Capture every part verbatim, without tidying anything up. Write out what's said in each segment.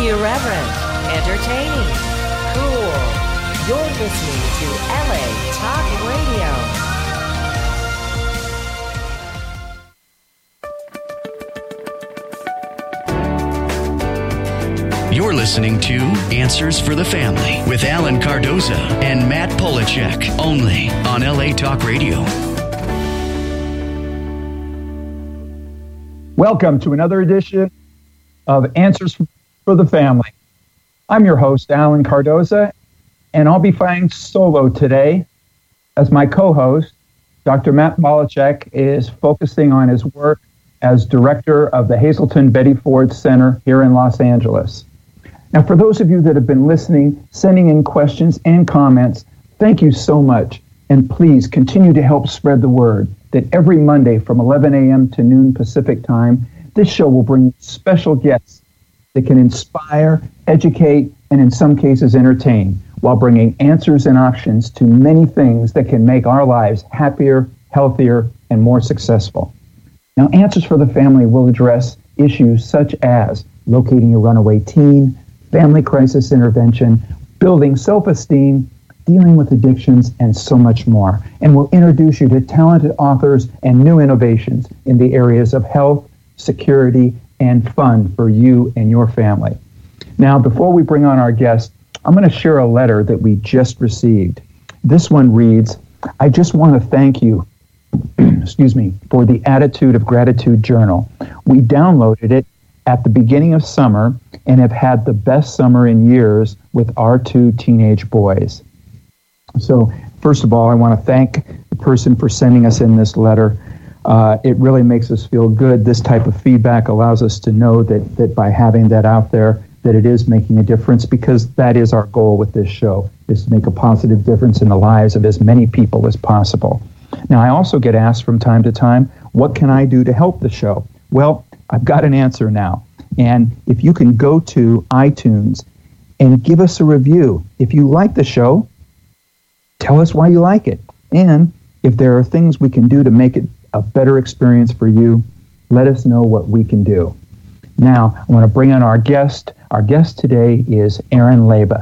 Irreverent, entertaining, cool. You're listening to L A Talk Radio. You're listening to Answers for the Family with Alan Cardoza and Matt Polachek, only on L A Talk Radio. Welcome to another edition of Answers for the Family. I'm your host, Alan Cardoza, and I'll be flying solo today as my co-host, Doctor Matt Polachek, is focusing on his work as director of the Hazelton Betty Ford Center here in Los Angeles. Now, for those of you that have been listening, sending in questions and comments, thank you so much. And please continue to help spread the word that every Monday from eleven a.m. to noon Pacific time, this show will bring special guests that can inspire, educate, and in some cases entertain, while bringing answers and options to many things that can make our lives happier, healthier, and more successful. Now, Answers for the Family will address issues such as locating a runaway teen, family crisis intervention, building self-esteem, dealing with addictions, and so much more. And we'll introduce you to talented authors and new innovations in the areas of health, security, and fun for you and your family. Now, before we bring on our guest, I'm going to share a letter that we just received. This one reads, I just want to thank you, excuse me, for the Attitude of Gratitude Journal. We downloaded it at the beginning of summer and have had the best summer in years with our two teenage boys. So, first of all, I want to thank the person for sending us in this letter. Uh, it really makes us feel good. This type of feedback allows us to know that, that by having that out there, that it is making a difference, because that is our goal with this show, is to make a positive difference in the lives of as many people as possible. Now, I also get asked from time to time, what can I do to help the show? Well, I've got an answer now. And if you can go to iTunes and give us a review. If you like the show, tell us why you like it. And if there are things we can do to make it a better experience for you, let us know what we can do. Now, I want to bring on our guest. Our guest today is Erin Leyba.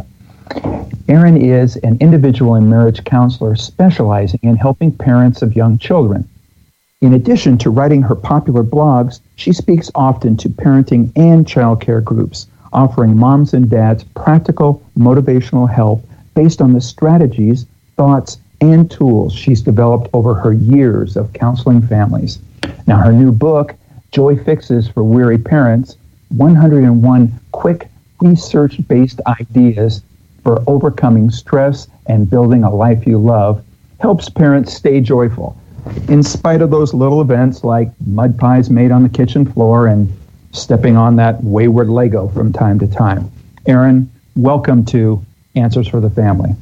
Erin is an individual and marriage counselor specializing in helping parents of young children. In addition to writing her popular blogs, she speaks often to parenting and childcare groups, offering moms and dads practical, motivational help based on the strategies, thoughts, and tools she's developed over her years of counseling families. Now, her new book, Joy Fixes for Weary Parents, one hundred one quick research-based ideas for overcoming stress and building a life you love, helps parents stay joyful, in spite of those little events like mud pies made on the kitchen floor and stepping on that wayward Lego from time to time. Erin, welcome to Answers for the Family.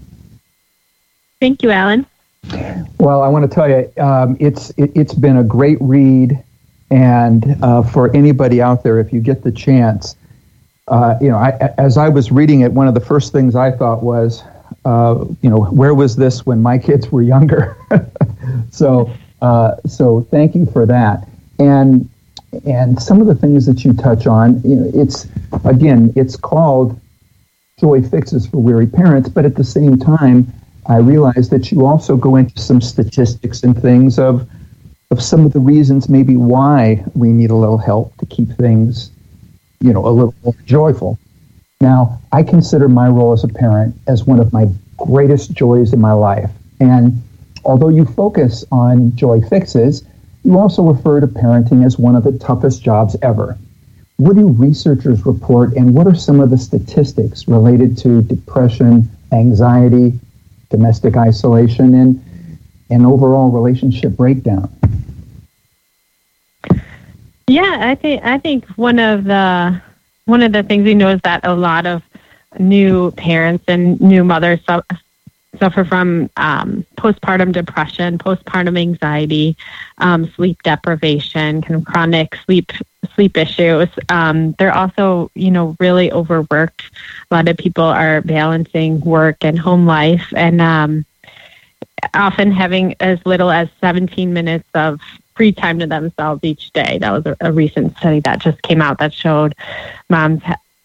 Thank you, Alan. Well, I want to tell you, um, it's it, it's been a great read, and uh, for anybody out there, if you get the chance, uh, you know, I, as I was reading it, one of the first things I thought was, uh, you know, where was this when my kids were younger? so, uh, so thank you for that, and and some of the things that you touch on, you know, it's again, it's called Joy Fixes for Weary Parents, but at the same time, I realize that you also go into some statistics and things of of some of the reasons maybe why we need a little help to keep things, you know, a little more joyful. Now, I consider my role as a parent as one of my greatest joys in my life. And although you focus on joy fixes, you also refer to parenting as one of the toughest jobs ever. What do researchers report, and what are some of the statistics related to depression, anxiety, domestic isolation, and and overall relationship breakdown? Yeah, I think I think one of the one of the things we know is that a lot of new parents and new mothers su- suffer from um, postpartum depression, postpartum anxiety, um, sleep deprivation, kind of chronic sleep sleep issues. Um, they're also, you know, really overworked. A lot of people are balancing work and home life, and um, often having as little as seventeen minutes of free time to themselves each day. That was a, a recent study that just came out that showed moms ha-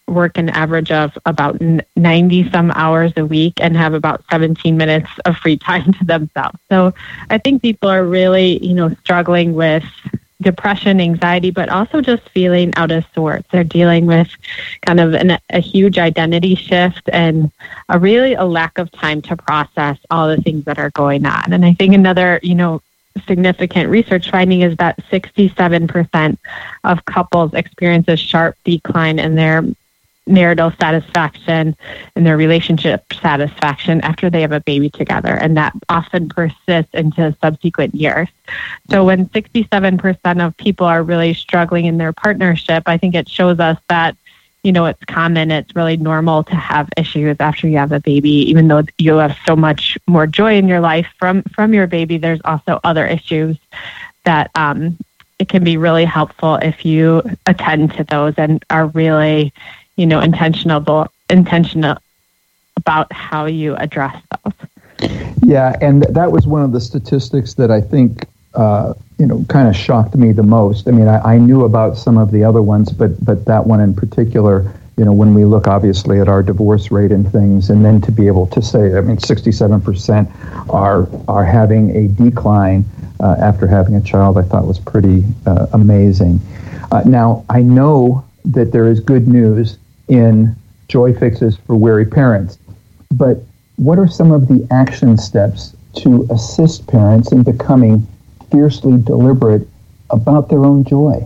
work an average of about ninety some hours a week and have about seventeen minutes of free time to themselves. So I think people are really, you know, struggling with depression, anxiety, but also just feeling out of sorts. They're dealing with kind of an, a huge identity shift and a really a lack of time to process all the things that are going on. And I think another, you know, significant research finding is that sixty-seven percent of couples experience a sharp decline in their marital satisfaction and their relationship satisfaction after they have a baby together, and that often persists into subsequent years. So when sixty-seven percent of people are really struggling in their partnership, I think it shows us that, you know, it's common, it's really normal to have issues after you have a baby. Even though you have so much more joy in your life from, from your baby, there's also other issues that um, it can be really helpful if you attend to those and are really, you know, intentional, intentional about how you address those. Yeah, and that was one of the statistics that I think, uh, you know, kind of shocked me the most. I mean, I, I knew about some of the other ones, but but that one in particular, you know, when we look obviously at our divorce rate and things, and then to be able to say, I mean, sixty-seven percent are are having a decline uh, after having a child, I thought was pretty uh, amazing. Uh, now, I know that there is good news in Joy Fixes for Weary Parents, but what are some of the action steps to assist parents in becoming fiercely deliberate about their own joy?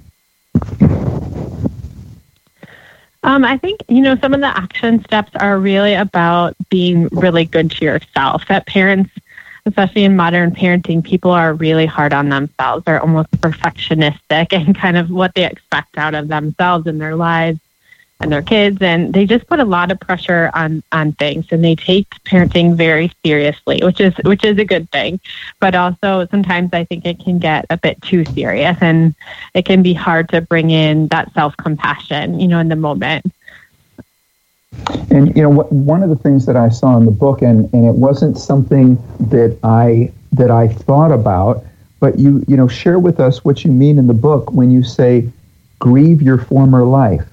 Um, I think, you know, some of the action steps are really about being really good to yourself. That parents, especially in modern parenting, people are really hard on themselves. They're almost perfectionistic and kind of what they expect out of themselves and their lives and their kids, and they just put a lot of pressure on on things, and they take parenting very seriously, which is which is a good thing. But also sometimes I think it can get a bit too serious, and it can be hard to bring in that self-compassion, you know, in the moment. And you know, what, one of the things that I saw in the book, and, and it wasn't something that I that I thought about, but you you know, share with us what you mean in the book when you say grieve your former life.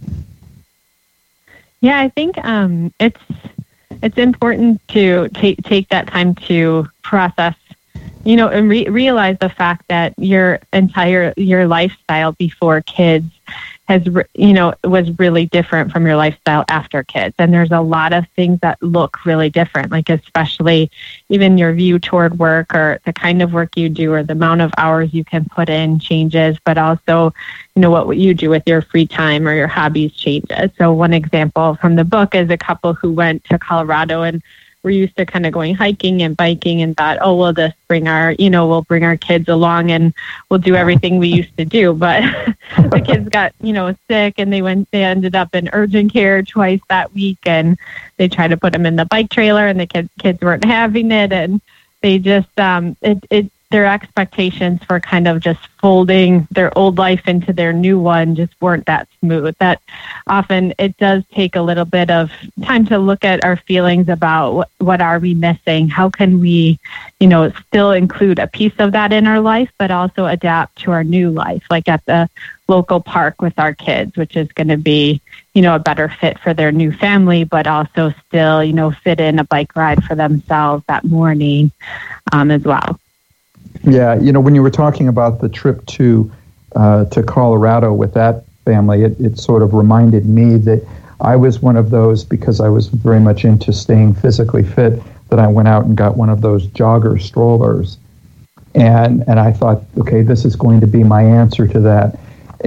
Yeah, I think um, it's it's important to take take that time to process, you know, and re- realize the fact that your entire your lifestyle before kids has, you know, was really different from your lifestyle after kids. And there's a lot of things that look really different, like especially even your view toward work or the kind of work you do or the amount of hours you can put in changes, but also, you know, what you do with your free time or your hobbies changes. So one example from the book is a couple who went to Colorado and we're used to kind of going hiking and biking and thought, oh, we'll just bring our, you know, we'll bring our kids along and we'll do everything we used to do. But the kids got, you know, sick and they went, they ended up in urgent care twice that week, and they tried to put them in the bike trailer and the kids, kids weren't having it. And they just, um, it, it, their expectations for kind of just folding their old life into their new one just weren't that smooth. That often it does take a little bit of time to look at our feelings about what, what are we missing? How can we, you know, still include a piece of that in our life, but also adapt to our new life, like at the local park with our kids, which is going to be, you know, a better fit for their new family, but also still, you know, fit in a bike ride for themselves that morning um, as well. Yeah, you know, when you were talking about the trip to uh, to Colorado with that family, it, it sort of reminded me that I was one of those, because I was very much into staying physically fit, that I went out and got one of those jogger strollers. And and I thought, okay, this is going to be my answer to that.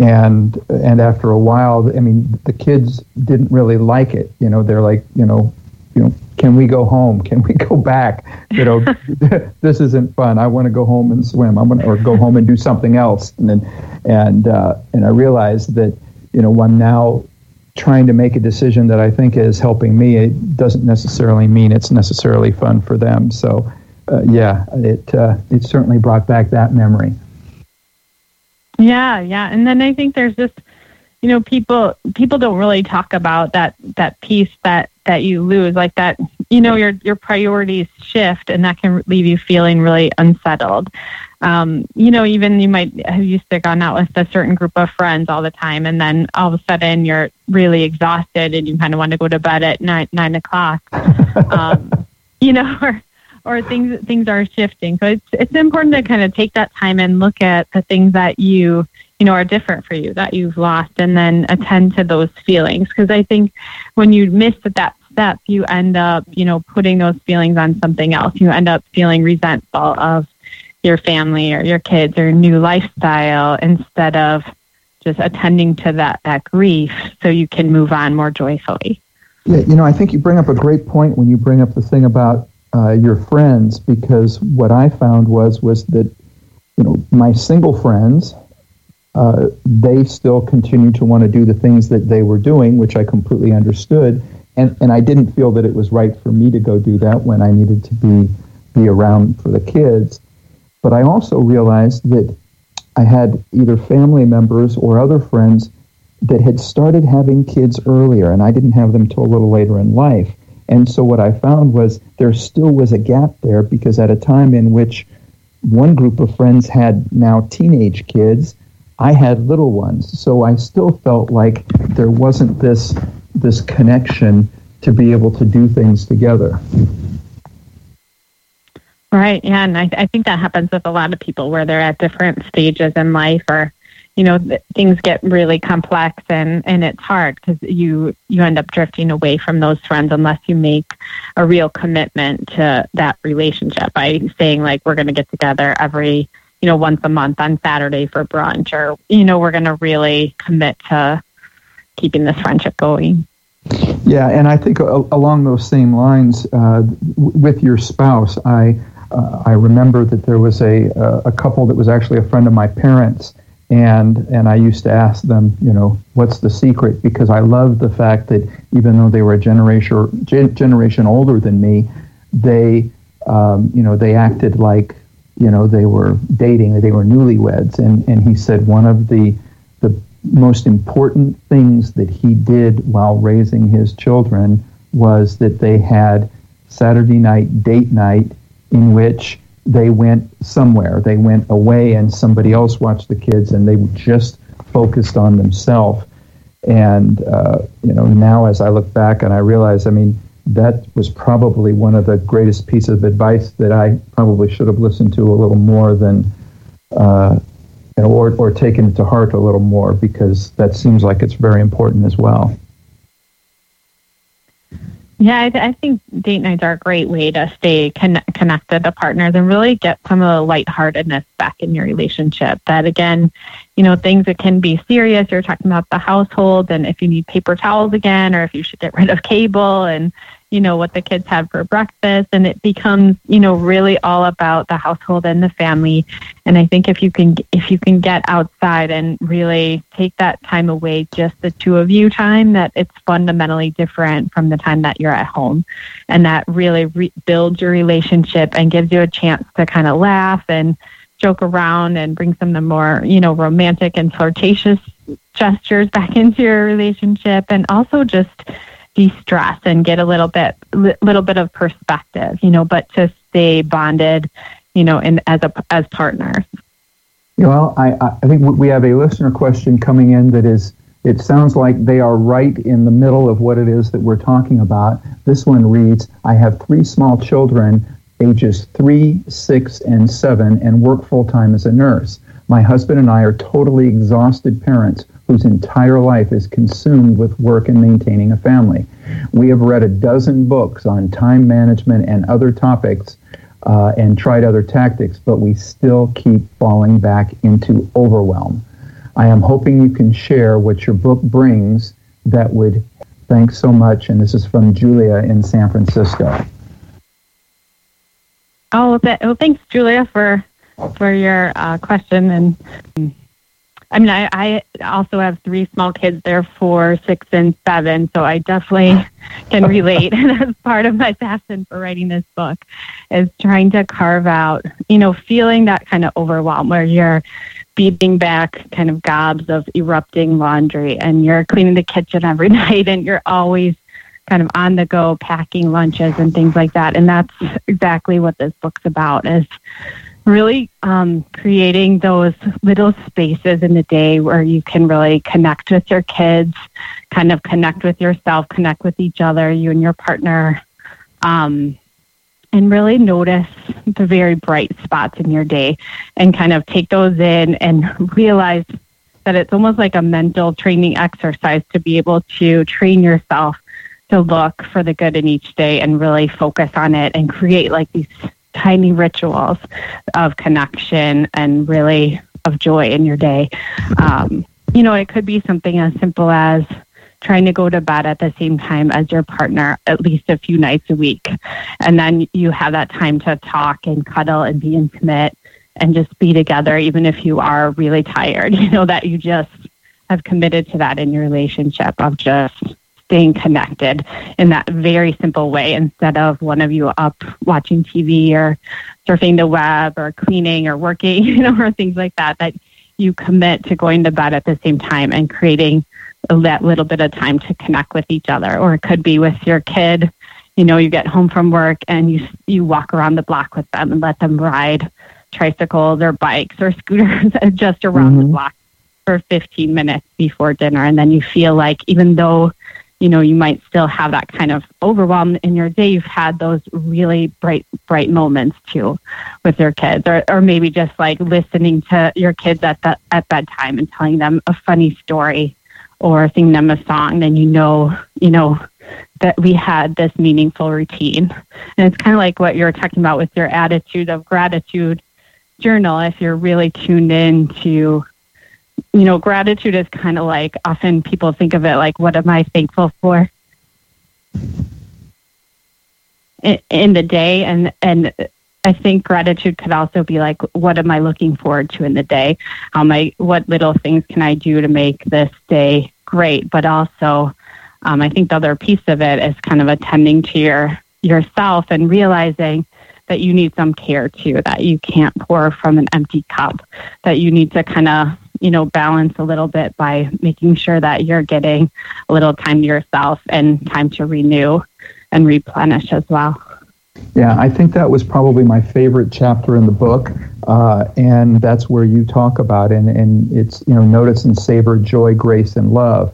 And and after a while, I mean, the kids didn't really like it. You know, they're like, you know, you know, can we go home? Can we go back? You know, this isn't fun. I want to go home and swim. I want to, or go home and do something else. And then, and uh, and I realized that, you know, I'm now trying to make a decision that I think is helping me. It doesn't necessarily mean it's necessarily fun for them. So, uh, yeah, it uh, it certainly brought back that memory. Yeah, yeah, and then I think there's just, you know, people people don't really talk about that that piece that that you lose, like that you know, your your priorities shift, and that can leave you feeling really unsettled. Um, you know, even you might have used to gone out with a certain group of friends all the time, and then all of a sudden you're really exhausted and you kind of want to go to bed at nine, nine o'clock. Um, you know, or or things things are shifting. So it's it's important to kind of take that time and look at the things that you you know are different for you, that you've lost, and then attend to those feelings. Because I think when you miss that step, you end up you know putting those feelings on something else. You end up feeling resentful of your family or your kids or new lifestyle instead of just attending to that, that grief so you can move on more joyfully. Yeah, you know, I think you bring up a great point when you bring up the thing about uh, your friends, because what I found was was that, you know, my single friends, uh, they still continue to want to do the things that they were doing, which I completely understood, and, and I didn't feel that it was right for me to go do that when I needed to be be around for the kids. But I also realized that I had either family members or other friends that had started having kids earlier, and I didn't have them till a little later in life. And so what I found was there still was a gap there, because at a time in which one group of friends had now teenage kids, I had little ones. So I still felt like there wasn't this this connection to be able to do things together. Right, yeah, and I, I think that happens with a lot of people where they're at different stages in life, or, you know, th- things get really complex, and, and it's hard because you, you end up drifting away from those friends unless you make a real commitment to that relationship by saying, like, we're going to get together every, you know, once a month on Saturday for brunch, or, you know, we're going to really commit to keeping this friendship going. Yeah, and I think uh, along those same lines, uh, w- with your spouse, I uh, I remember that there was a uh, a couple that was actually a friend of my parents, and and I used to ask them, you know, what's the secret? Because I loved the fact that even though they were a generation gen- generation older than me, they um, you know they acted like you know they were dating, they were newlyweds, and and he said one of the the most important things that he did while raising his children was that they had Saturday night date night in which they went somewhere. They went away and somebody else watched the kids, and they just focused on themselves. And, uh, you know, now as I look back and I realize, I mean, that was probably one of the greatest pieces of advice that I probably should have listened to a little more than uh Or, or taken it to heart a little more, because that seems like it's very important as well. Yeah, I, th- I think date nights are a great way to stay con- connected to partners and really get some of the lightheartedness back in your relationship. That, again, you know, things that can be serious. You're talking about the household, and if you need paper towels again, or if you should get rid of cable, and, you know, what the kids have for breakfast. And it becomes, you know, really all about the household and the family. And I think if you can, if you can get outside and really take that time away, just the two of you time, that it's fundamentally different from the time that you're at home. And that really re- builds your relationship and gives you a chance to kind of laugh and joke around and bring some of the more, you know, romantic and flirtatious gestures back into your relationship. And also just de-stress and get a little bit, li- little bit of perspective, you know, but to stay bonded, you know, in, as a, as partners. Well, I, I think we have a listener question coming in that is, it sounds like they are right in the middle of what it is that we're talking about. This one reads, I have three small children, ages three, six, and seven, and work full-time as a nurse. My husband and I are totally exhausted parents whose entire life is consumed with work and maintaining a family. We have read a dozen books on time management and other topics uh, and tried other tactics, but we still keep falling back into overwhelm. I am hoping you can share what your book brings that would, thanks so much, and this is from Julia in San Francisco. Oh, that, well, thanks, Julia, for for your uh, question. And I mean, I, I also have three small kids. They're four, six, and seven, so I definitely can relate. And that's part of my passion for writing this book, is trying to carve out, you know, feeling that kind of overwhelm where you're beating back kind of gobs of erupting laundry, and you're cleaning the kitchen every night, and you're always kind of on the go packing lunches and things like that. And that's exactly what this book's about, is really um, creating those little spaces in the day where you can really connect with your kids, kind of connect with yourself, connect with each other, you and your partner, um, and really notice the very bright spots in your day and kind of take those in and realize that it's almost like a mental training exercise to be able to train yourself to look for the good in each day and really focus on it and create like these tiny rituals of connection and really of joy in your day. Um, you know, it could be something as simple as trying to go to bed at the same time as your partner at least a few nights a week. And then you have that time to talk and cuddle and be intimate and just be together, even if you are really tired, you know, that you just have committed to that in your relationship of just staying connected in that very simple way, instead of one of you up watching T V or surfing the web or cleaning or working, you know, or things like that, that you commit to going to bed at the same time and creating that little bit of time to connect with each other. Or it could be with your kid, you know, you get home from work and you you walk around the block with them and let them ride tricycles or bikes or scooters just around mm-hmm. the block for fifteen minutes before dinner. And then you feel like, even though you know, you might still have that kind of overwhelm in your day, you've had those really bright, bright moments too with your kids, or, or maybe just like listening to your kids at the, at bedtime and telling them a funny story or singing them a song. Then you know, you know, that we had this meaningful routine. And it's kind of like what you're talking about with your attitude of gratitude journal. If you're really tuned in to, you know, gratitude is kind of like, often people think of it like, what am I thankful for in, in the day? And, and I think gratitude could also be like, what am I looking forward to in the day? How am I, what little things can I do to make this day great? But also, um, I think the other piece of it is kind of attending to your yourself and realizing that you need some care too, that you can't pour from an empty cup, that you need to kind of, you know, balance a little bit by making sure that you're getting a little time to yourself and time to renew and replenish as well. Yeah, I think that was probably my favorite chapter in the book, uh, and that's where you talk about it, and, and it's, you know, notice and savor joy, grace, and love.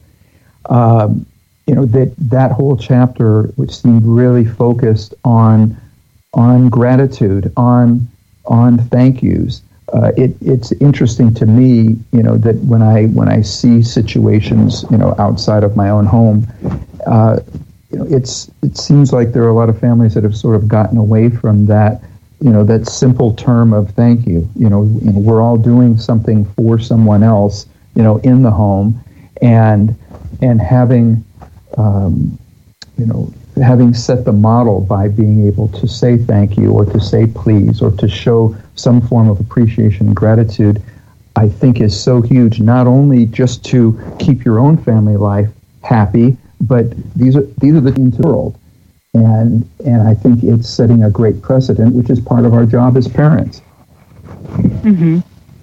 Um, you know, that that whole chapter, which seemed really focused on on gratitude, on on thank yous. Uh, it, it's interesting to me, you know, that when I when I see situations, you know, outside of my own home, uh, you know, it's it seems like there are a lot of families that have sort of gotten away from that, you know, that simple term of thank you. You know, you know, we're all doing something for someone else, you know, in the home, and and having, um, you know. having set the model by being able to say thank you or to say please or to show some form of appreciation and gratitude, I think is so huge, not only just to keep your own family life happy, but these are these are the into the world. And and I think it's setting a great precedent, which is part of our job as parents. Mm-hmm.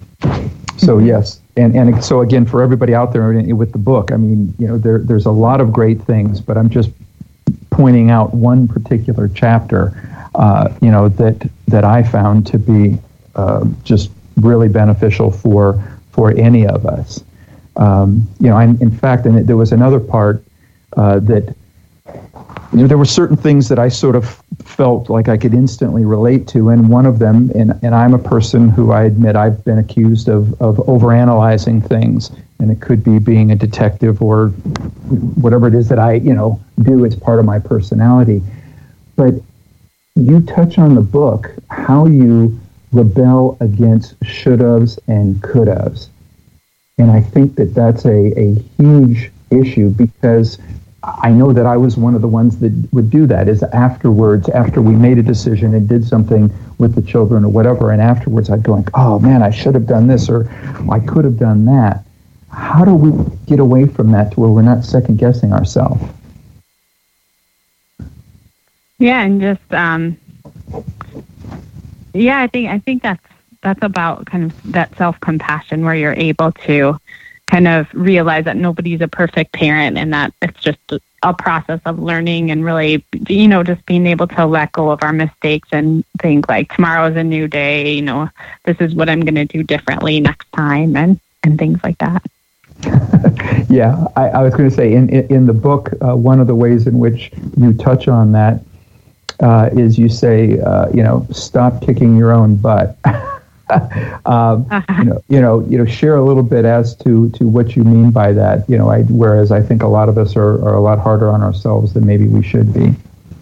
So yes, and and so again, for everybody out there with the book, I mean, you know, there there's a lot of great things, but I'm just pointing out one particular chapter, uh, you know, that that I found to be uh, just really beneficial for for any of us. Um, you know, I, in fact, and there was another part uh, that, you know, there were certain things that I sort of felt like I could instantly relate to, and one of them, and, and I'm a person who I admit I've been accused of of overanalyzing things, and it could be being a detective or whatever it is that I, you know, do as part of my personality. But you touch on the book how you rebel against should-haves and could-haves. And I think that that's a, a huge issue, because I know that I was one of the ones that would do that, is afterwards, after we made a decision and did something with the children or whatever, and afterwards I'd go like, oh man, I should have done this, or I could have done that. How do we get away from that to where we're not second-guessing ourselves? Yeah, and just um, yeah, I think I think that's that's about kind of that self-compassion, where you're able to kind of realize that nobody's a perfect parent and that it's just a process of learning and really, you know, just being able to let go of our mistakes and think like tomorrow is a new day, you know, this is what I'm going to do differently next time and, and things like that. Yeah, I, I was going to say in, in, in the book, uh, one of the ways in which you touch on that uh, is you say, uh, you know, stop kicking your own butt. um, you know, you know, you know, share a little bit as to, to what you mean by that. You know, I, whereas I think a lot of us are, are a lot harder on ourselves than maybe we should be.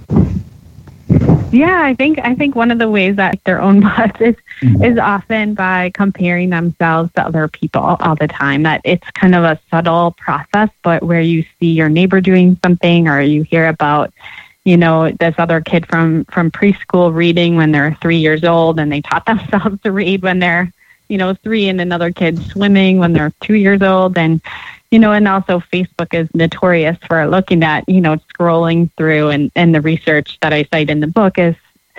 Yeah, I think I think one of the ways that their own butts is mm-hmm. is often by comparing themselves to other people all the time. That it's kind of a subtle process, but where you see your neighbor doing something, or you hear about, you know, this other kid from, from preschool reading when they're three years old, and they taught themselves to read when they're, you know, three, and another kid swimming when they're two years old, and you know, and also Facebook is notorious for looking at, you know, scrolling through, and, and the research that I cite in the book is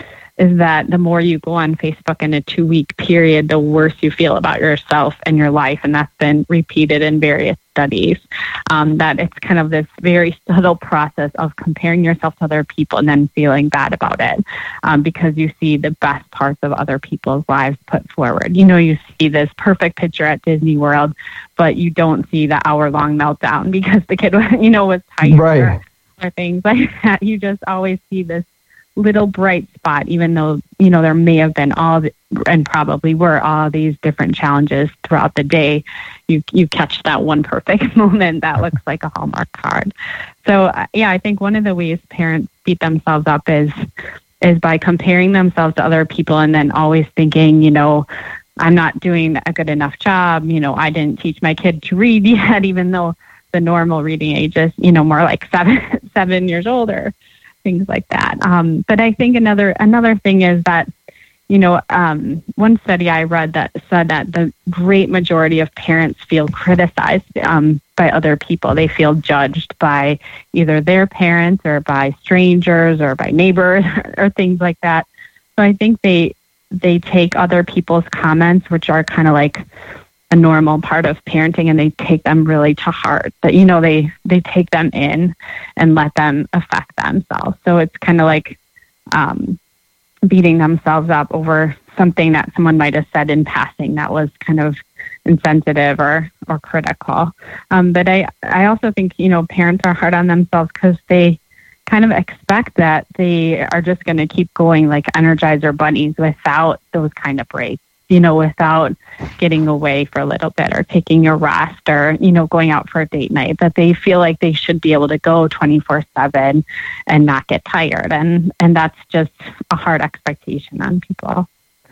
is that the more you go on Facebook in a two-week period, the worse you feel about yourself and your life, and that's been repeated in various studies, um, that it's kind of this very subtle process of comparing yourself to other people and then feeling bad about it um, because you see the best parts of other people's lives put forward. You know, you see this perfect picture at Disney World, but you don't see the hour-long meltdown because the kid, you know, was tired right. or, or things like that. You just always see this little bright spot, even though, you know, there may have been all the, and probably were all these different challenges throughout the day. You you catch that one perfect moment that looks like a Hallmark card. So uh, yeah, I think one of the ways parents beat themselves up is is by comparing themselves to other people, and then always thinking, you know, I'm not doing a good enough job. You know, I didn't teach my kid to read yet, even though the normal reading age is, you know, more like seven seven years old or things like that. Um, but I think another another thing is that, you know, um, one study I read that said that the great majority of parents feel criticized um, by other people. They feel judged by either their parents or by strangers or by neighbors or things like that. So I think they they take other people's comments, which are kind of like a normal part of parenting, and they take them really to heart. That, you know, they they take them in and let them affect themselves. So it's kind of like um, beating themselves up over something that someone might have said in passing that was kind of insensitive or or critical. Um, but I I also think, you know, parents are hard on themselves because they kind of expect that they are just going to keep going like Energizer bunnies without those kind of breaks. You know, without getting away for a little bit or taking a rest or, you know, going out for a date night, that they feel like they should be able to go twenty-four seven and not get tired. And, and that's just a hard expectation on people.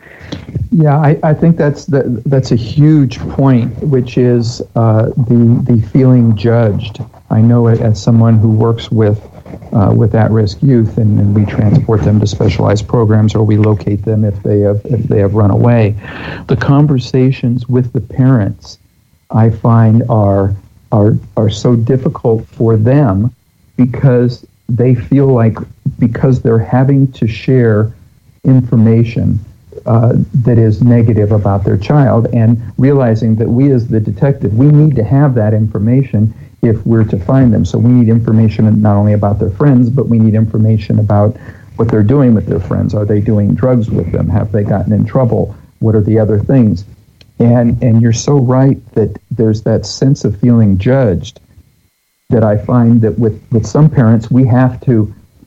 Yeah, I, I think that's the, that's a huge point, which is uh, the the feeling judged. I know it as someone who works with uh, with at-risk youth, and, and we transport them to specialized programs, or we locate them if they have if they have run away. The conversations with the parents, I find, are are are so difficult for them because they feel like because they're having to share information Uh, that is negative about their child, and realizing that we as the detective, we need to have that information if we're to find them. So we need information not only about their friends, but we need information about what they're doing with their friends. Are they doing drugs with them? Have they gotten in trouble? What are the other things? And and you're so right that there's that sense of feeling judged that I find that with, with some parents, we have to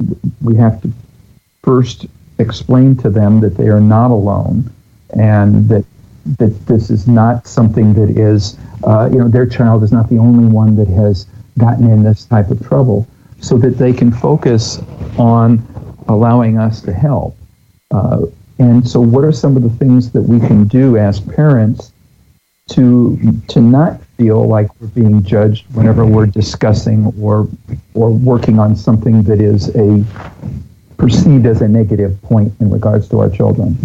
we have to first explain to them that they are not alone, and that that this is not something that is, uh, you know, their child is not the only one that has gotten in this type of trouble, so that they can focus on allowing us to help. Uh, and so what are some of the things that we can do as parents to to not feel like we're being judged whenever we're discussing or or working on something that is a perceived as a negative point in regards to our children?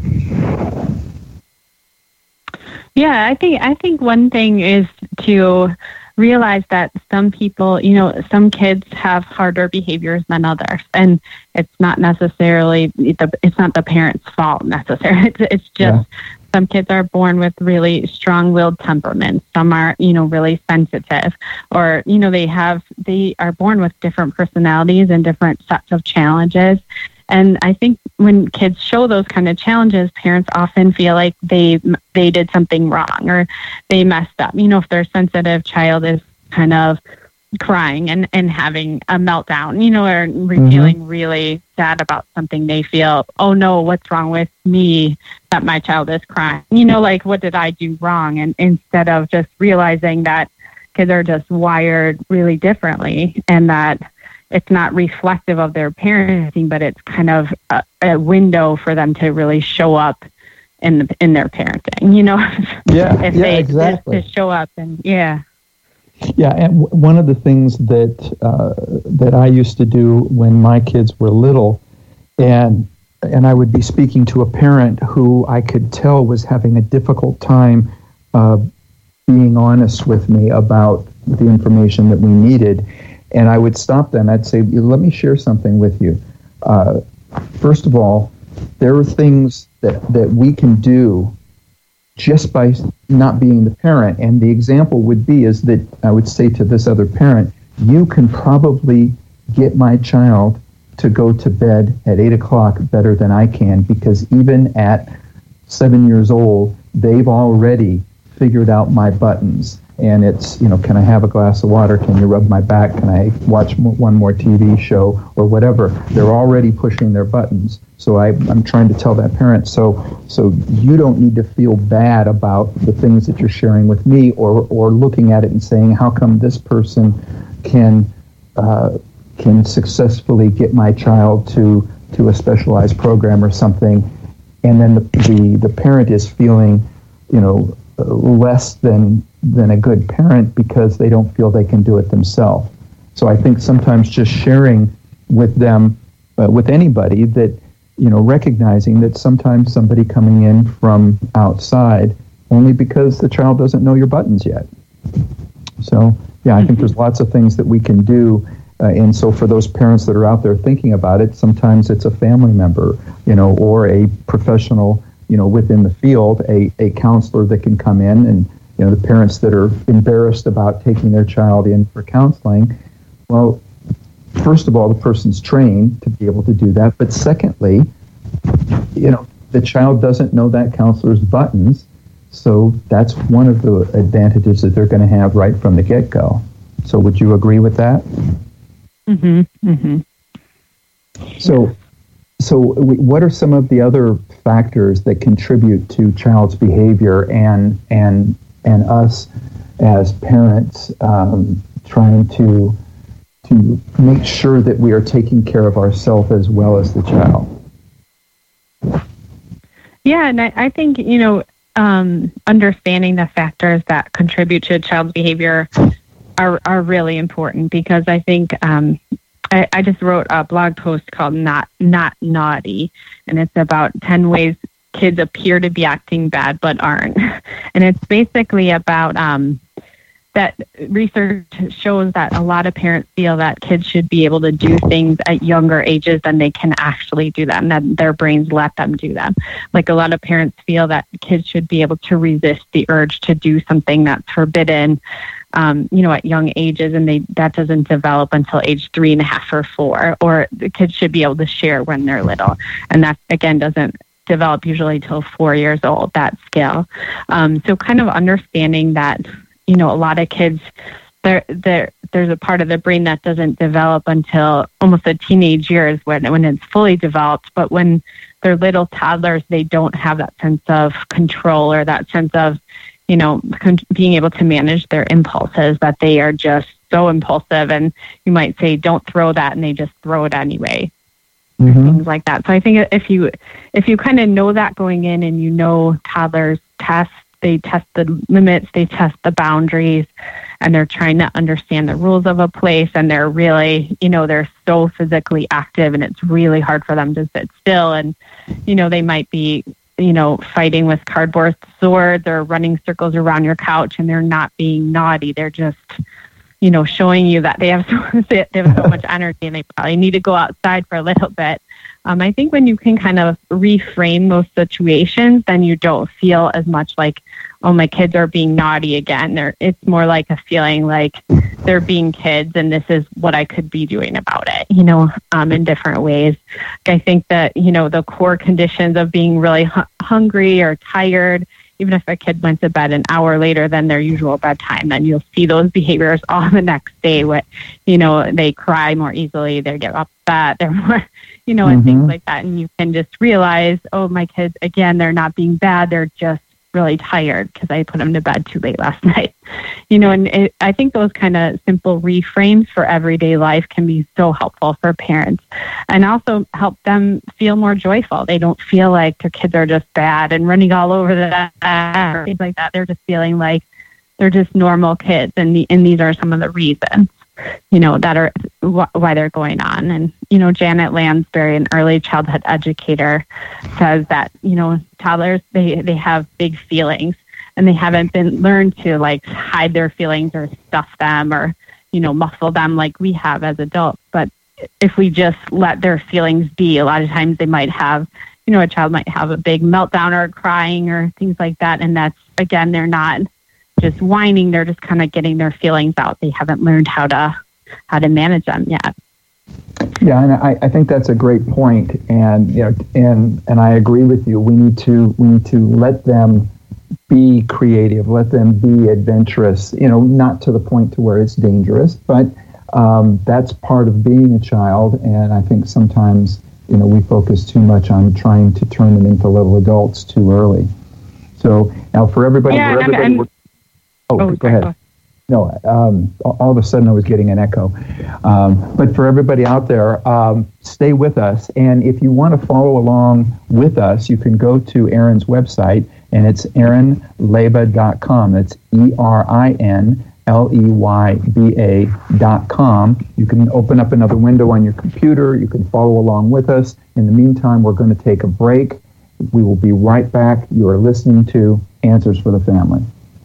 Yeah, I think I think one thing is to realize that some people, you know, some kids have harder behaviors than others, and it's not necessarily the it's not the parents' fault necessarily. It's, it's just yeah. some kids are born with really strong-willed temperaments. Some are, you know, really sensitive, or, you know, they have, they are born with different personalities and different sets of challenges. And I think when kids show those kind of challenges, parents often feel like they they did something wrong or they messed up. You know, if their sensitive child is kind of crying and, and having a meltdown, you know, or mm-hmm. feeling really sad about something, they feel, oh no, what's wrong with me that my child is crying? You know, like, what did I do wrong? And instead of just realizing that kids are just wired really differently and that it's not reflective of their parenting, but it's kind of a, a window for them to really show up in the, in their parenting, you know? Yeah, if yeah, they exactly. Just to show up and yeah. Yeah, and w- one of the things that uh, that I used to do when my kids were little, and and I would be speaking to a parent who I could tell was having a difficult time uh, being honest with me about the information that we needed. And I would stop them. I'd say, let me share something with you. Uh, first of all, there are things that, that we can do just by not being the parent. And the example would be is that I would say to this other parent, you can probably get my child to go to bed at eight o'clock better than I can, because even at seven years old, they've already figured out my buttons. And it's, you know, can I have a glass of water? Can you rub my back? Can I watch m- one more T V show or whatever? They're already pushing their buttons. So I, I'm trying to tell that parent, so so you don't need to feel bad about the things that you're sharing with me, or or looking at it and saying, how come this person can uh, can successfully get my child to to a specialized program or something, and then the the, the parent is feeling, you know, less than than a good parent because they don't feel they can do it themselves. So I think sometimes just sharing with them, uh, with anybody, that, you know, recognizing that sometimes somebody coming in from outside only because the child doesn't know your buttons yet. So yeah, I think there's lots of things that we can do. Uh, and so for those parents that are out there thinking about it, sometimes it's a family member, you know, or a professional, you know, within the field, a, a counselor that can come in. And, you know, the parents that are embarrassed about taking their child in for counseling, well, first of all, the person's trained to be able to do that. But secondly, you know, the child doesn't know that counselor's buttons. So that's one of the advantages that they're going to have right from the get-go. So would you agree with that? Mm-hmm. Mm-hmm. So, so what are some of the other factors that contribute to child's behavior and and and us as parents um, trying to to make sure that we are taking care of ourselves as well as the child? Yeah, and I, I think, you know, um, understanding the factors that contribute to a child's behavior are are really important, because I think um, I, I just wrote a blog post called Not Not Naughty, and it's about ten ways kids appear to be acting bad but aren't. And it's basically about um, that research shows that a lot of parents feel that kids should be able to do things at younger ages than they can actually do them, that their brains let them do them. Like, a lot of parents feel that kids should be able to resist the urge to do something that's forbidden, um, you know, at young ages, and they that doesn't develop until age three and a half or four. Or the kids should be able to share when they're little, and that, again, doesn't develop usually till four years old, that skill. Um, so kind of understanding that, you know, a lot of kids, there, there, there's a part of the brain that doesn't develop until almost the teenage years when, when it's fully developed. But when they're little toddlers, they don't have that sense of control or that sense of, you know, con- being able to manage their impulses, that they are just so impulsive. And you might say, don't throw that, and they just throw it anyway. Mm-hmm. Things like that. So I think if you if you kind of know that going in, and you know toddlers test, they test the limits, they test the boundaries, and they're trying to understand the rules of a place, and they're really, you know, they're so physically active, and it's really hard for them to sit still. And, you know, they might be, you know, fighting with cardboard swords or running circles around your couch, and they're not being naughty. They're just, you know, showing you that they have so, they have so much energy, and they probably need to go outside for a little bit. Um, I think when you can kind of reframe those situations, then you don't feel as much like, oh, my kids are being naughty again. They're, it's more like a feeling like they're being kids and this is what I could be doing about it, you know, um, in different ways. I think that, you know, the core conditions of being really hu- hungry or tired, even if a kid went to bed an hour later than their usual bedtime, then you'll see those behaviors all the next day. What, you know, they cry more easily, they get upset, they're more, you know, and Mm-hmm. things like that. And you can just realize, oh, my kids, again, they're not being bad. They're just really tired because I put them to bed too late last night. You know, and it, I think those kind of simple reframes for everyday life can be so helpful for parents and also help them feel more joyful. They don't feel like their kids are just bad and running all over the or things like that. They're just feeling like they're just normal kids. And, the, and these are some of the reasons, you know, that are wh- why they're going on. And, you know, Janet Lansbury, an early childhood educator, says that, you know, toddlers, they, they have big feelings and they haven't been learned to like hide their feelings or stuff them or, you know, muffle them like we have as adults. But if we just let their feelings be, a lot of times they might have, you know, a child might have a big meltdown or crying or things like that. And that's, again, they're not just whining, they're just kind of getting their feelings out. They haven't learned how to how to manage them yet. Yeah, and I, I think that's a great point, and you know, and and I agree with you. We need to we need to let them be creative, let them be adventurous. You know, not to the point to where it's dangerous, but um, that's part of being a child. And I think sometimes, you know, we focus too much on trying to turn them into little adults too early. So now, for everybody, yeah, for everybody, and, and, oh, oh, go ahead. Go. No, um, all of a sudden I was getting an echo. Um, but for everybody out there, um, stay with us. And if you want to follow along with us, you can go to Erin's website, and it's erin leyba dot com. That's E R I N L E Y B A dot com. You can open up another window on your computer. You can follow along with us. In the meantime, we're going to take a break. We will be right back. You are listening to Answers for the Family.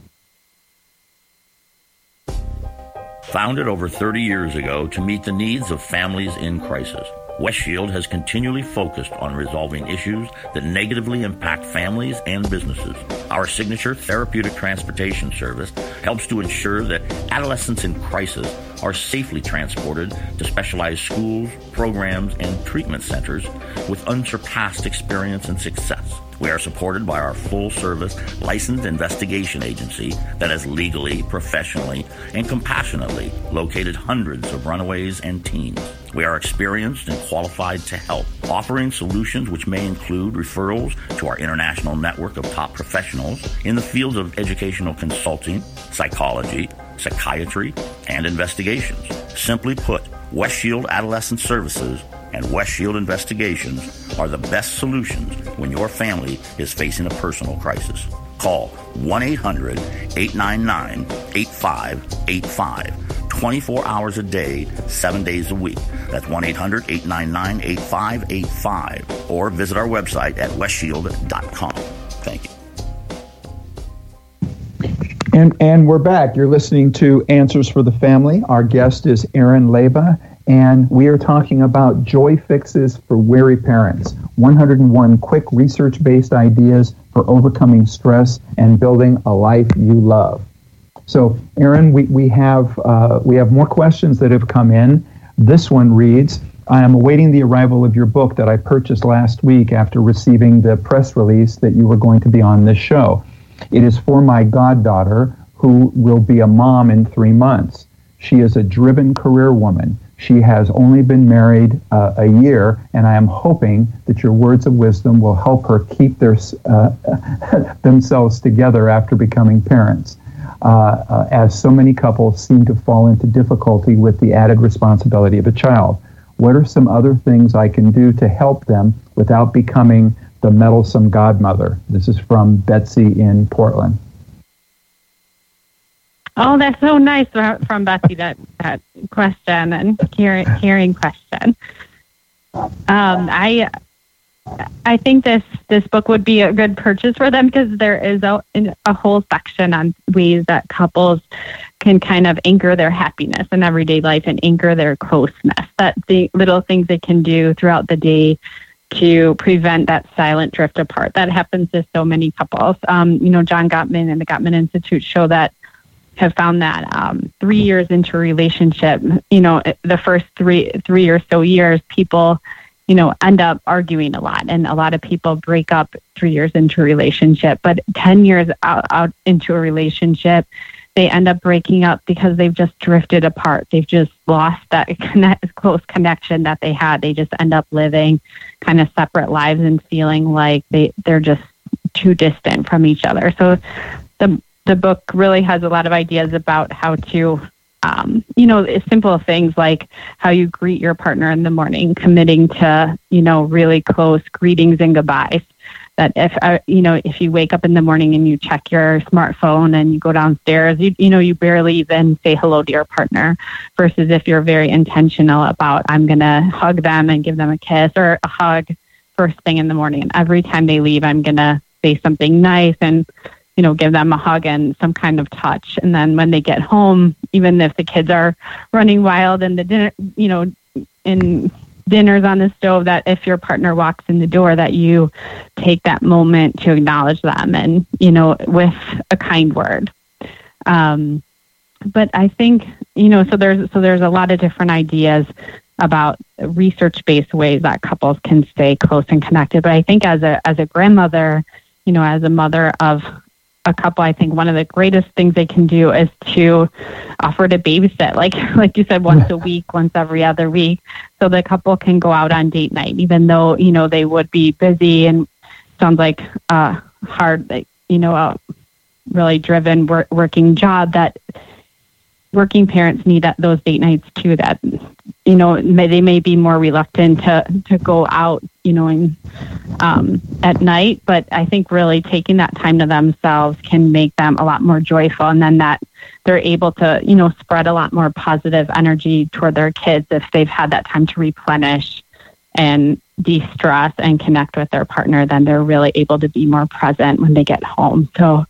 Founded over thirty years ago to meet the needs of families in crisis, West Shield has continually focused on resolving issues that negatively impact families and businesses. Our signature therapeutic transportation service helps to ensure that adolescents in crisis are safely transported to specialized schools, programs, and treatment centers with unsurpassed experience and success. We are supported by our full-service licensed investigation agency that has legally, professionally, and compassionately located hundreds of runaways and teens. We are experienced and qualified to help, offering solutions which may include referrals to our international network of top professionals in the fields of educational consulting, psychology, psychiatry, and investigations. Simply put, West Shield Adolescent Services and West Shield Investigations are the best solutions when your family is facing a personal crisis. Call one eight hundred eight nine nine eight five eight five, twenty-four hours a day, seven days a week. That's one eight hundred eight nine nine eight five eight five, or visit our website at west shield dot com. Thank you. And and we're back. You're listening to Answers for the Family. Our guest is Erin Leyba, and we are talking about joy fixes for weary parents. one hundred one quick research-based ideas for overcoming stress and building a life you love. So, Erin, we, we have uh, we have more questions that have come in. This one reads, I am awaiting the arrival of your book that I purchased last week after receiving the press release that you were going to be on this show. It is for my goddaughter, who will be a mom in three months. She is a driven career woman. She has only been married uh, a year, and I am hoping that your words of wisdom will help her keep their, uh, themselves together after becoming parents, uh, uh, as so many couples seem to fall into difficulty with the added responsibility of a child. What are some other things I can do to help them without becoming the meddlesome godmother? This is from Betsy in Portland. Oh, that's so nice from Betsy, that, that question and caring, caring question. Um, I I think this, this book would be a good purchase for them because there is a, a whole section on ways that couples can kind of anchor their happiness in everyday life and anchor their closeness. That the little things they can do throughout the day to prevent that silent drift apart that happens to so many couples. Um, you know, John Gottman and the Gottman Institute show that have found that um, three years into a relationship, you know, the first three three or so years, people, you know, end up arguing a lot, and a lot of people break up three years into a relationship. But ten years out, out into a relationship, they end up breaking up because they've just drifted apart. They've just lost that connect, close connection that they had. They just end up living kind of separate lives and feeling like they, they're just too distant from each other. So the the book really has a lot of ideas about how to, um, you know, simple things like how you greet your partner in the morning, committing to, you know, really close greetings and goodbyes. That if, uh, you know, if you wake up in the morning and you check your smartphone and you go downstairs, you, you know, you barely even say hello to your partner, versus if you're very intentional about, I'm going to hug them and give them a kiss or a hug first thing in the morning. And every time they leave, I'm going to say something nice and, you know, give them a hug and some kind of touch. And then when they get home, even if the kids are running wild and the dinner, you know, in dinner's on the stove, that if your partner walks in the door, that you take that moment to acknowledge them and, you know, with a kind word. Um, but I think, you know, so there's, so there's a lot of different ideas about research-based ways that couples can stay close and connected. But I think as a, as a grandmother, you know, as a mother of a couple, I think one of the greatest things they can do is to offer to babysit, like like you said, once a week, once every other week, so the couple can go out on date night, even though, you know, they would be busy and sounds like a hard, you know, a really driven work, working job, that working parents need that, those date nights too, that, you know, may, they may be more reluctant to, to go out, you know, in, um, at night, but I think really taking that time to themselves can make them a lot more joyful. And then that they're able to, you know, spread a lot more positive energy toward their kids if they've had that time to replenish and de-stress and connect with their partner. Then they're really able to be more present when they get home. So,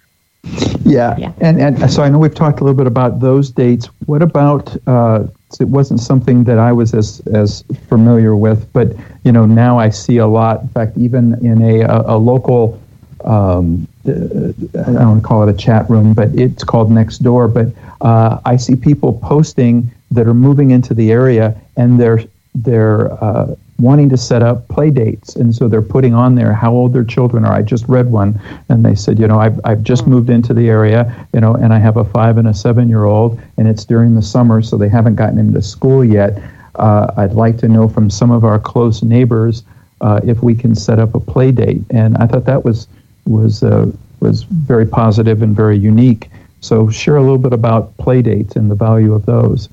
Yeah, yeah. And, and so I know we've talked a little bit about those dates. What about, uh, it wasn't something that I was as, as familiar with, but, you know, now I see a lot. In fact, even in a, a, a local, um, I don't want to call it a chat room, but it's called Nextdoor. But uh, I see people posting that are moving into the area, and they're, they're uh, wanting to set up play dates, and so they're putting on there how old their children are. I just read one, and they said, you know, I've I've just moved into the area, you know, and I have a five and a seven year old, and it's during the summer, so they haven't gotten into school yet. Uh, I'd like to know from some of our close neighbors uh, if we can set up a play date, and I thought that was was uh, was very positive and very unique. So share a little bit about play dates and the value of those.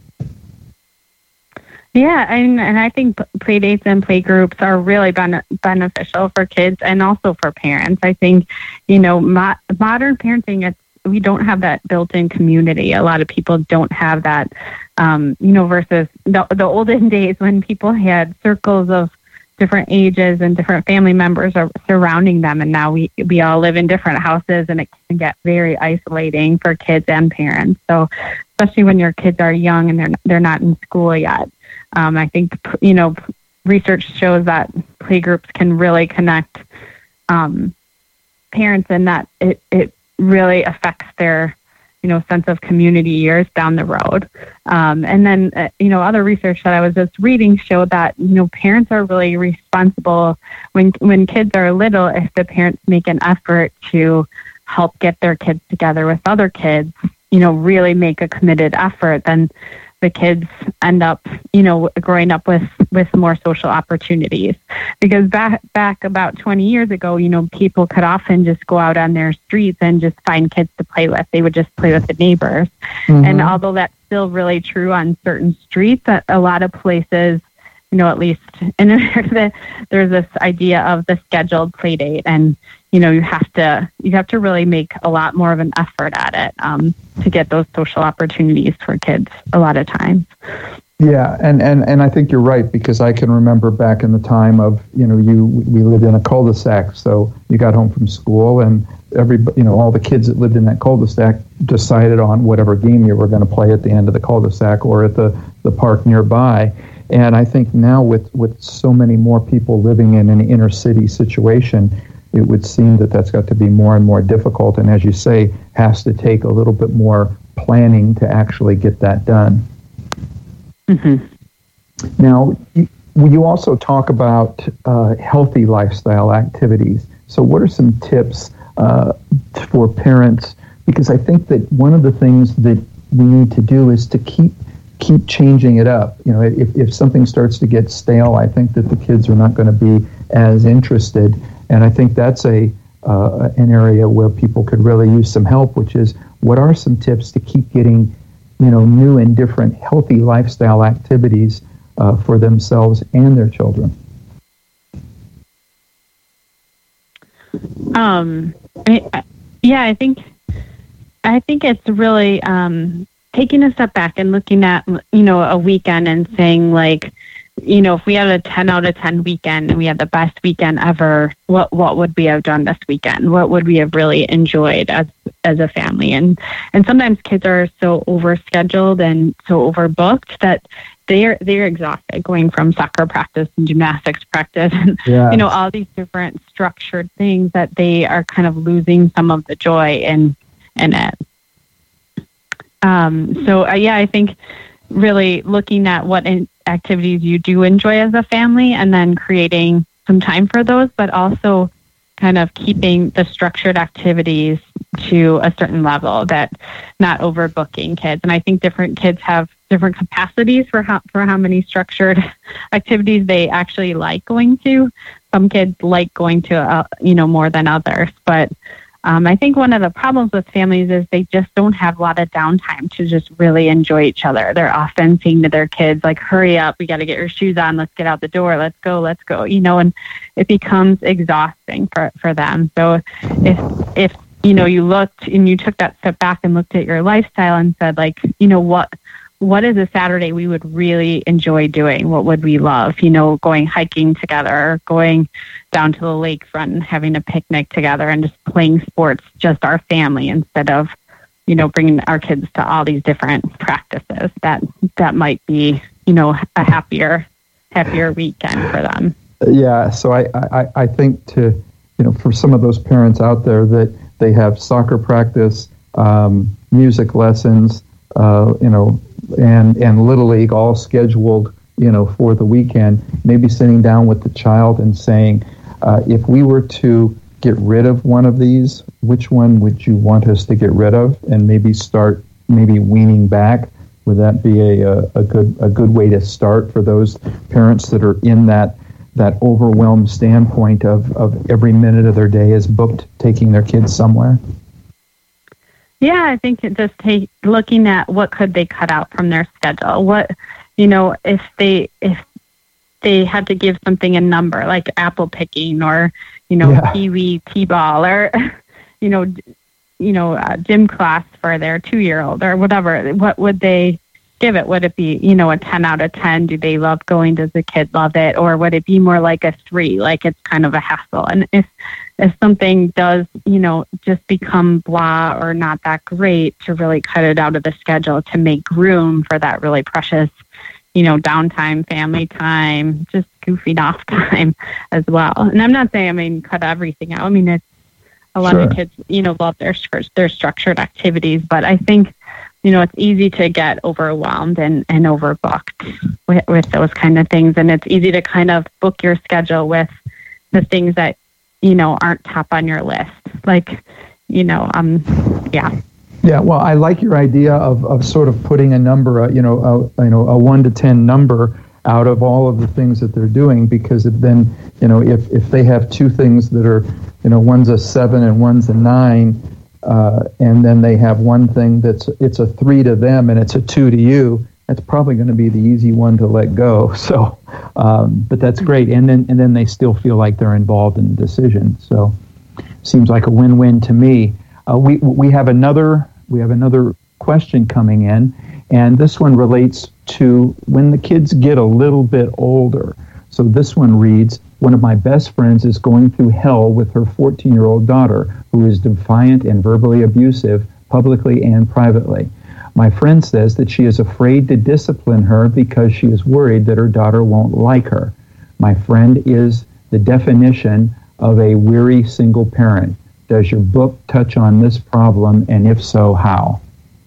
Yeah, and, and I think play dates and play groups are really bene- beneficial for kids and also for parents. I think, you know, mo- modern parenting, it's, we don't have that built-in community. A lot of people don't have that, um, you know, versus the, the olden days when people had circles of different ages and different family members are surrounding them. And now we, we all live in different houses, and it can get very isolating for kids and parents. So especially when your kids are young and they're they're not in school yet. Um, I think, you know, research shows that playgroups can really connect um, parents, and that it, it really affects their, you know, sense of community years down the road. Um, and then, uh, you know, other research that I was just reading showed that, you know, parents are really responsible when, when kids are little. If the parents make an effort to help get their kids together with other kids, you know, really make a committed effort, then the kids end up, you know, growing up with, with more social opportunities. Because back back about twenty years ago, you know, people could often just go out on their streets and just find kids to play with. They would just play with the neighbors. Mm-hmm. And although that's still really true on certain streets, a lot of places, you know, at least in America, there's this idea of the scheduled play date, and you know, you have to you have to really make a lot more of an effort at it um, to get those social opportunities for kids a lot of times. Yeah, and, and, and I think you're right, because I can remember back in the time of, you know, you we lived in a cul-de-sac, so you got home from school, and every you know all the kids that lived in that cul-de-sac decided on whatever game you were going to play at the end of the cul-de-sac or at the, the park nearby. And I think now with, with so many more people living in an inner city situation, it would seem that that's got to be more and more difficult. And as you say, has to take a little bit more planning to actually get that done. Mm-hmm. Now, you, you also talk about uh, healthy lifestyle activities. So what are some tips uh, for parents? Because I think that one of the things that we need to do is to keep keep changing it up. You know, if, if something starts to get stale, I think that the kids are not going to be as interested. And I think that's a uh, an area where people could really use some help, which is what are some tips to keep getting, you know, new and different healthy lifestyle activities uh, for themselves and their children? Um, I, yeah, I think I think it's really um, taking a step back and looking at, you know, a weekend and saying, like, you know, if we had a ten out of ten weekend and we had the best weekend ever, what what would we have done this weekend? What would we have really enjoyed as as a family? And and sometimes kids are so overscheduled and so overbooked that they're they're exhausted going from soccer practice and gymnastics practice and Yes. you know, all these different structured things that they are kind of losing some of the joy in in it. Um, so uh, yeah, I think really looking at what in, activities you do enjoy as a family and then creating some time for those, but also kind of keeping the structured activities to a certain level, that not overbooking kids. And I think different kids have different capacities for how, for how many structured activities they actually like going to. Some kids like going to, uh, you know, more than others, but Um, I think one of the problems with families is they just don't have a lot of downtime to just really enjoy each other. They're often saying to their kids, like, hurry up, we got to get your shoes on, let's get out the door, let's go, let's go, you know, and it becomes exhausting for, for them. So if, if, you know, you looked and you took that step back and looked at your lifestyle and said, like, you know, what, what is a Saturday we would really enjoy doing? What would we love? You know, going hiking together, going down to the lakefront and having a picnic together and just playing sports, just our family, instead of, you know, bringing our kids to all these different practices. That that might be, you know, a happier, happier weekend for them. Yeah, so I, I, I think to, you know, for some of those parents out there that they have soccer practice, um, music lessons, uh, you know, and, and Little League all scheduled, you know, for the weekend, maybe sitting down with the child and saying, uh, if we were to get rid of one of these, which one would you want us to get rid of? And maybe start maybe weaning back. Would that be a, a, a good a good way to start for those parents that are in that that overwhelmed standpoint of, of every minute of their day is booked taking their kids somewhere? Yeah, I think it just take looking at what could they cut out from their schedule. What, you know, if they if they had to give something a number, like apple picking or, you know, Yeah. kiwi t-ball or, you know, you know, uh, gym class for their two-year-old or whatever, what would they give it? Would it be, you know, a ten out of ten? Do they love going? Does the kid love it? Or would it be more like a three, like it's kind of a hassle? And if if something does, you know, just become blah or not that great, to really cut it out of the schedule to make room for that really precious, you know, downtime, family time, just goofing off time as well. And I'm not saying, I mean, cut everything out. I mean, it's a lot Sure. of kids, you know, love their their structured activities, but I think, you know, it's easy to get overwhelmed and, and overbooked with, with those kind of things. And it's easy to kind of book your schedule with the things that, you know, aren't top on your list. Like, you know, um, yeah. Yeah, well, I like your idea of, of sort of putting a number, uh, you know, a, you know, a one to ten number out of all of the things that they're doing, because if then, you know, if, if they have two things that are, you know, one's a seven and one's a nine, uh, and then they have one thing that's it's a three to them and it's a two to you, that's probably going to be the easy one to let go. So, um, but that's great, and then and then they still feel like they're involved in the decision. So, seems like a win-win to me. Uh, we we have another we have another question coming in, and this one relates to when the kids get a little bit older. So this one reads, one of my best friends is going through hell with her fourteen-year-old daughter, who is defiant and verbally abusive, publicly and privately. My friend says that she is afraid to discipline her because she is worried that her daughter won't like her. My friend is the definition of a weary single parent. Does your book touch on this problem, and if so, how?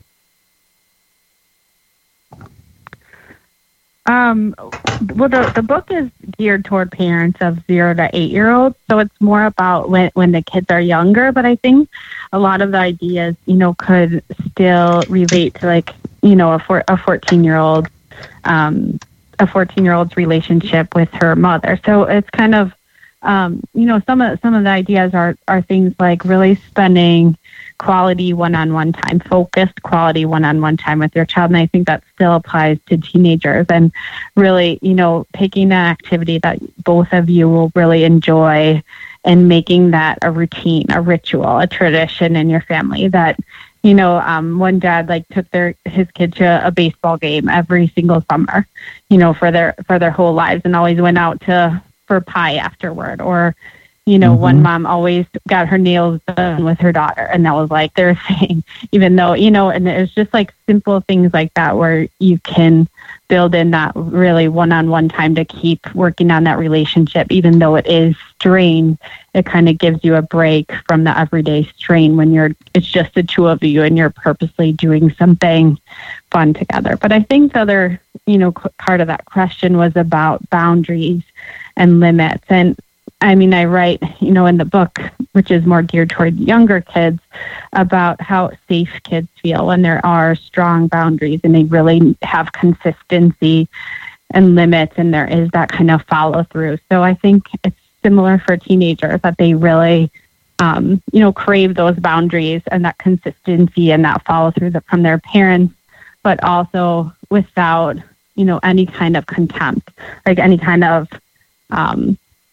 Um, well, the, the book is geared toward parents of zero to eight-year-olds, so it's more about when, when the kids are younger, but I think a lot of the ideas, you know, could still relate to, like, you know, a, four, a fourteen-year-old, um, a fourteen-year-old's relationship with her mother. So it's kind of, um, you know, some of some of the ideas are, are things like really spending quality one-on-one time, focused quality one-on-one time with your child. And I think that still applies to teenagers, and really, you know, picking an activity that both of you will really enjoy and making that a routine, a ritual, a tradition in your family. That, you know, um, one dad like took their his kid to a baseball game every single summer, you know, for their for their whole lives, and always went out to for pie afterward. Or, you know, mm-hmm. one mom always got her nails done with her daughter, and that was like their thing, even though, you know, and it's just like simple things like that where you can build in that really one-on-one time to keep working on that relationship, even though it is strained. It kind of gives you a break from the everyday strain when you're, it's just the two of you and you're purposely doing something fun together. But I think the other, you know, part of that question was about boundaries and limits. And I mean, I write, you know, in the book, which is more geared toward younger kids, about how safe kids feel when there are strong boundaries and they really have consistency and limits, and there is that kind of follow through. So I think it's similar for teenagers, that they really, um, you know, crave those boundaries and that consistency and that follow through from their parents, but also without, you know, any kind of contempt, like any kind of, um,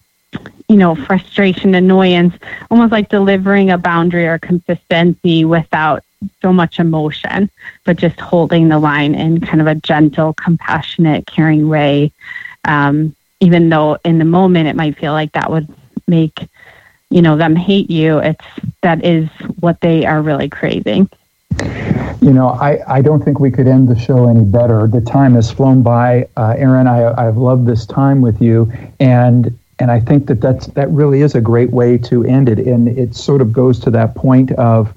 you know, frustration, annoyance, almost like delivering a boundary or consistency without so much emotion, but just holding the line in kind of a gentle, compassionate, caring way. Um, even though in the moment it might feel like that would make, you know, them hate you, it's, that is what they are really craving. You know, I, I don't think we could end the show any better. The time has flown by. Uh, Erin, I, I've loved this time with you, and And I think that that's, that really is a great way to end it. And it sort of goes to that point of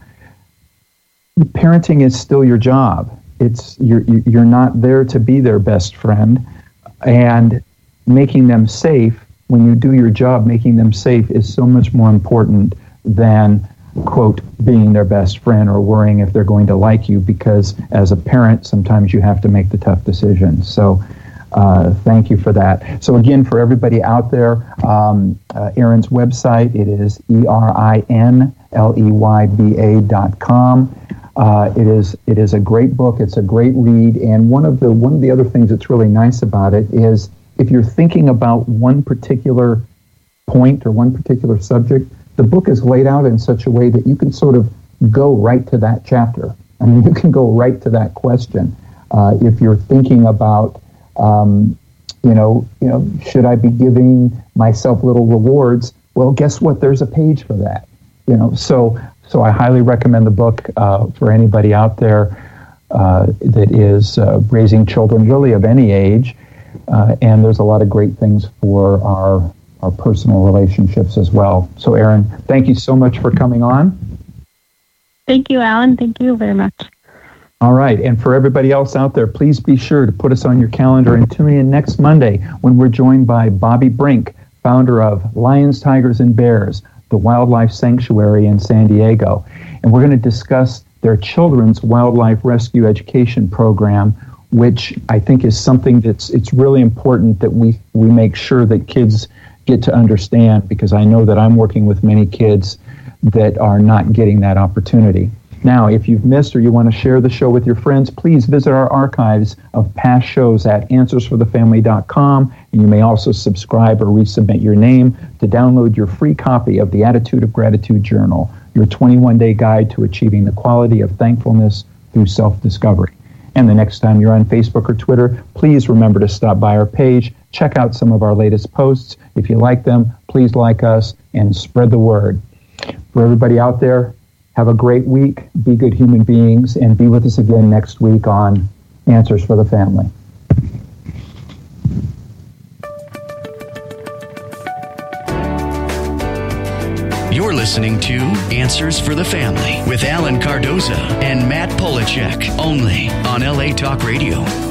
parenting is still your job. It's you're you're not there to be their best friend, and making them safe when you do your job, making them safe is so much more important than, quote, being their best friend or worrying if they're going to like you, because as a parent, sometimes you have to make the tough decisions. So Uh, thank you for that. So again, for everybody out there, um, uh, Erin's website, it is E R I N L E Y B A dot com. Uh, it is it is a great book. It's a great read. And one of the one of the other things that's really nice about it is if you're thinking about one particular point or one particular subject, the book is laid out in such a way that you can sort of go right to that chapter. I mean, you can go right to that question. Uh, if you're thinking about Um, you know, you know, should I be giving myself little rewards? Well, guess what? There's a page for that. You know, so so I highly recommend the book uh, for anybody out there uh, that is uh, raising children, really of any age. Uh, and there's a lot of great things for our our personal relationships as well. So, Erin, thank you so much for coming on. Thank you, Alan. Thank you very much. All right, and for everybody else out there, please be sure to put us on your calendar and tune in next Monday when we're joined by Bobby Brink, founder of Lions, Tigers, and Bears, the Wildlife Sanctuary in San Diego. And we're going to discuss their children's wildlife rescue education program, which I think is something that's it's really important that we, we make sure that kids get to understand, because I know that I'm working with many kids that are not getting that opportunity. Now, if you've missed or you want to share the show with your friends, please visit our archives of past shows at answers for the family dot com, and you may also subscribe or resubmit your name to download your free copy of the Attitude of Gratitude Journal, your twenty-one day guide to achieving the quality of thankfulness through self-discovery. And the next time you're on Facebook or Twitter, please remember to stop by our page, check out some of our latest posts. If you like them, please like us and spread the word. For everybody out there, Have a great week. Be good human beings, and be with us again next week on Answers for the Family. You're listening to Answers for the Family with Alan Cardoza and Matt Polachek, only on L A Talk Radio.